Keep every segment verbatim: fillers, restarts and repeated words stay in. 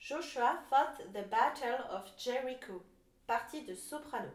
Joshua fought the Battle of Jericho. Partie de soprano.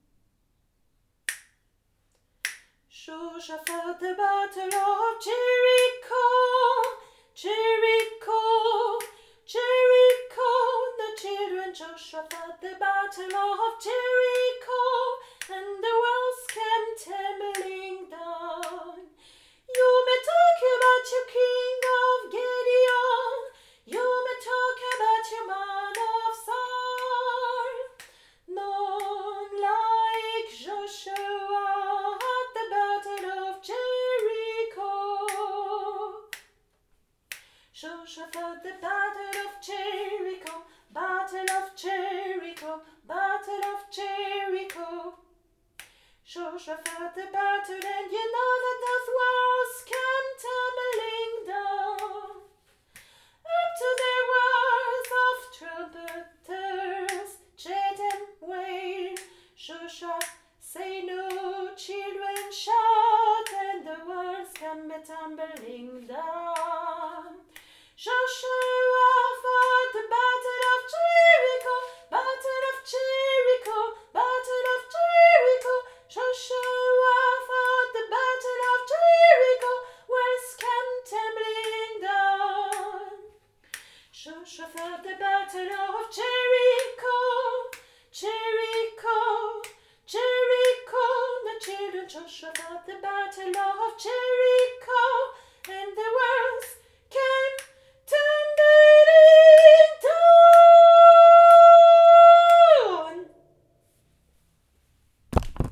Joshua fought the Battle of Jericho. Jericho, Jericho. The children Joshua fought the Battle of Jericho, and the walls came tumbling down. You may talk about your king of Gideon. You may talk about your man of Saul. None like Joshua at the Battle of Jericho. Joshua fought the Battle of Jericho, Battle of Jericho, Battle of Jericho. Joshua fought the battle, and you know that those walls came tumbling down. Up to the walls of trumpeters, Chetam wail. Joshua say no, children shout, and the walls come tumbling down. Joshua fought the Battle of Jericho, Battle of Jericho, Battle of Jericho. Joshua fought the Battle of Jericho, walls came tumbling down. Joshua fought the Battle of Jericho, Jericho, Jericho. The children Joshua fought the Battle of Jericho, and the walls came